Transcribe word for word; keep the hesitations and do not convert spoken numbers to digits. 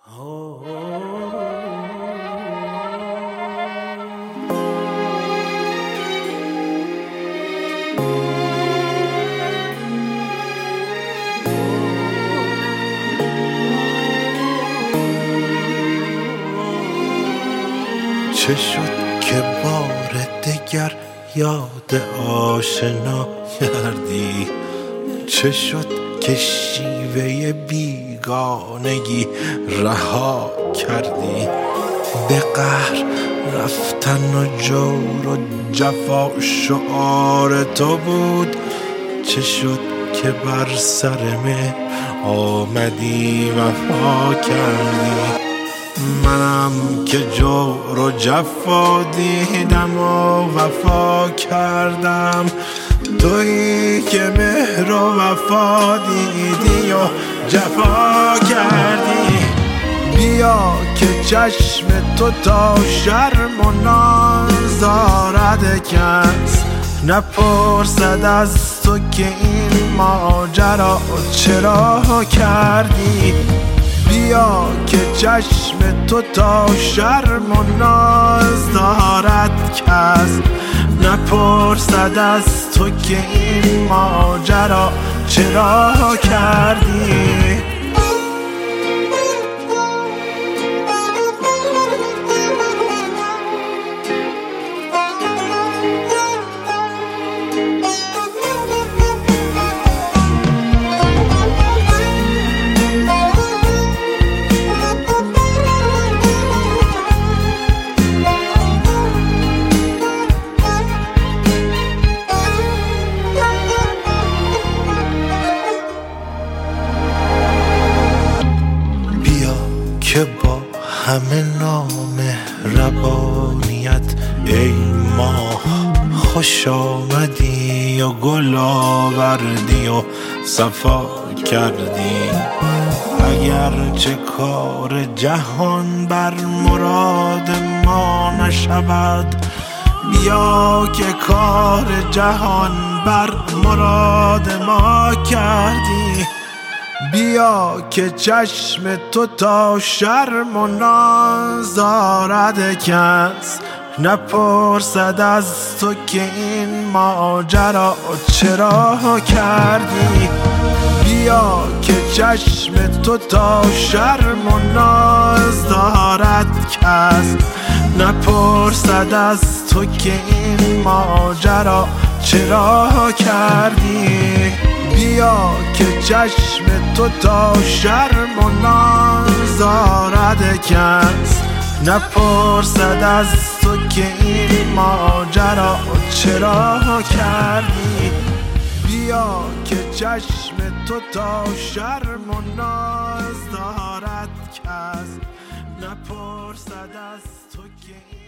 چه شد که بار دگر یاد آشنا کردی؟ چه شد که شیوه بیگانگی رها کردی؟ به قهر رفتن و جور و جفا شعار تو بود. چه شد که بر سر مهر آمدی وفا کردی؟ منم که جور و جفا دیدم و وفا کردم، تویی که مهر و وفا دیدی و جفا کردی. بیا که چشم تو تا شرم و ناز دارد کس نپرسد از تو که این ماجرا چرا کردی. بیا که چشم تو تا شرم و ناز دارد کس نپرسد از تو که این ماجرا چرا کردی. که با همه نامهربانیت ای ماه خوش آمدی و گل آوردی و صفا کردی. اگر چه کار جهان بر مراد ما نشود، بیا که کار جهان بر مراد ما کردی. بیا که چشم تو تا شرم و ناز دارد کس نپرسد از تو که این ماجرا چرا کردی. بیا که چشم تو تا شرم و ناز دارد کس نپرسد از تو که این ماجرا چرا کردی. بیا که چشم تو تا شرم و ناز دارد کس نپرسد از تو که این ماجرا چرا کردی. بیا که چشم تو تا شرم و ناز دارد کس نپرسد از تو که